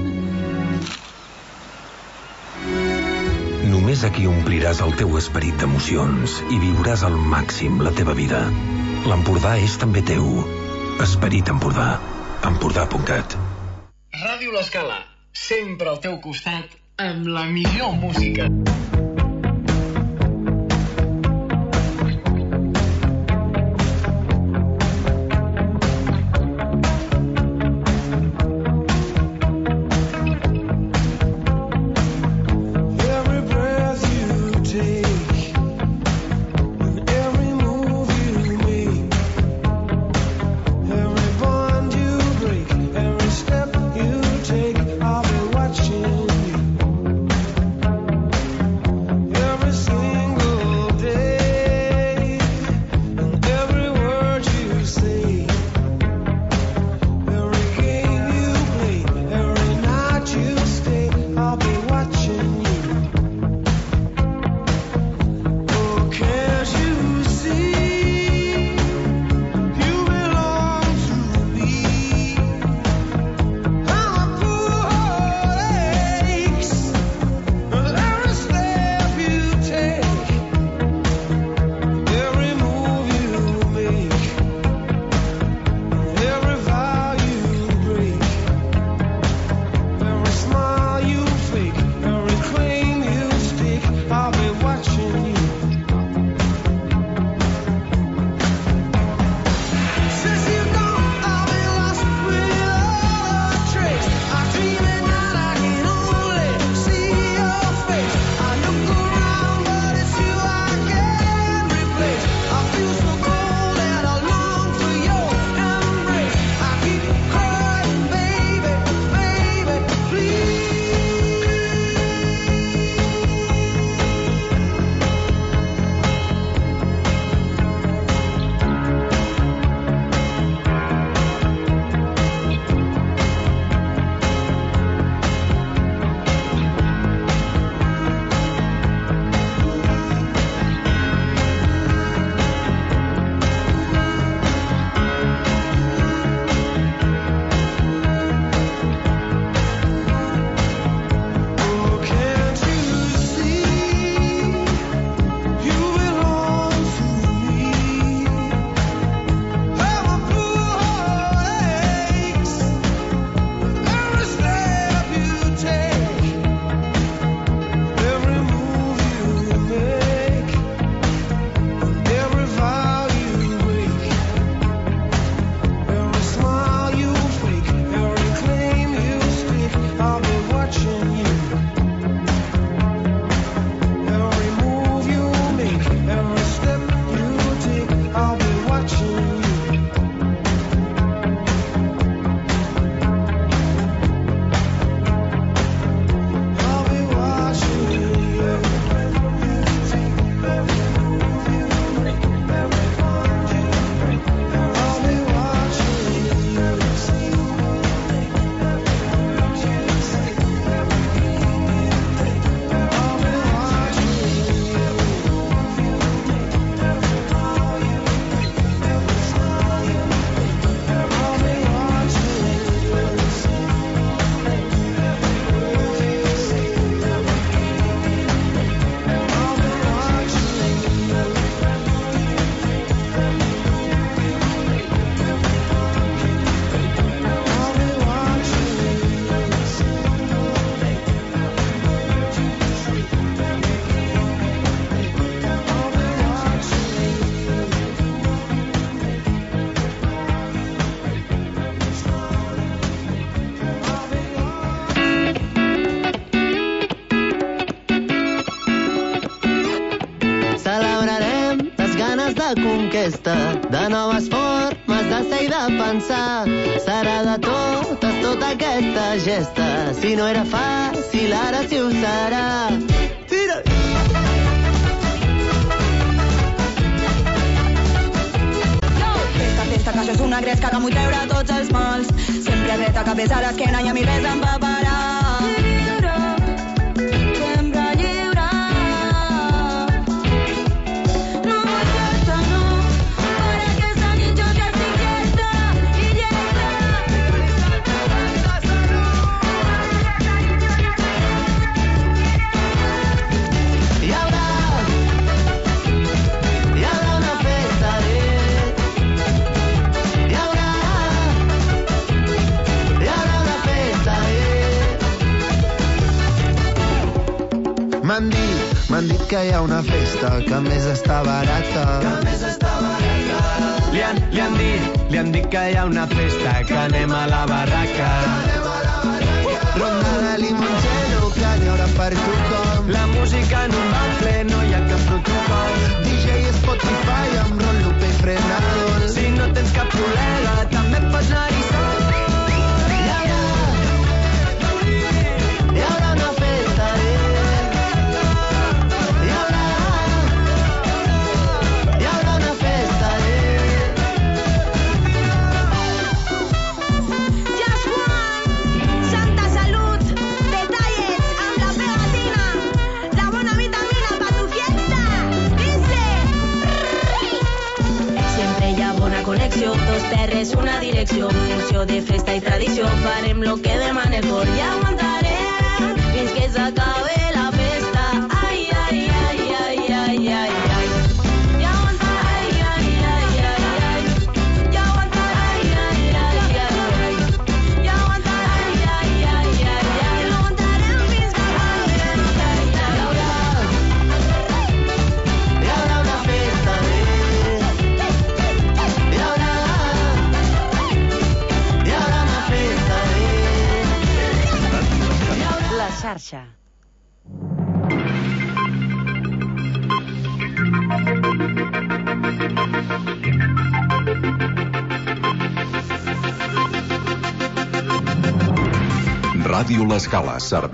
Només aquí ompliràs el teu esperit d'emocions i viuràs al màxim la teva vida. L'Empordà és també teu. Esperit Empordà. Empordà punt cat. Ràdio L'Escala, sempre al teu costat amb la millor música. conquesta de noves formes de ser i de pensar. Serà de totes, tota aquesta gesta. Si no era fàcil, ara sí ho serà. Tira! Festa, festa, que això és una gresca que m'ho treure tots els mals. Sempre dreta, cap a l'esquena i a mi res em va parar. M'han dit, m'han dit que hi ha una festa que a més està barata. Que a més està barata. Li han, li han dit, li han dit que hi ha una festa, que anem a la barraca. Que anem a la barraca. Ronda de limoncello, que n'hi haurà per tothom. La música en un bafle, no hi ha cap protocol. D J Spotify amb Ron Lupe i Frenadol. Si no tens cap col·lega, també et pots anar-hi sol. Dos terres, una direcció, funció de festa i tradició. Farem lo que demana el cor i aguantarem fins que s'acabe la festa. Ai, ai, ai, ai, ai, ai, ai. I aguantarem, ai, ai, ai, ai, ai. I aguantarem, ai, ai, ai, ai. I aguantarem, ai, ai, ai, ai. I aguantarem fins que s'acabe la festa. Hi haurà una festa, La xarxa. Ràdio L'Escala, servei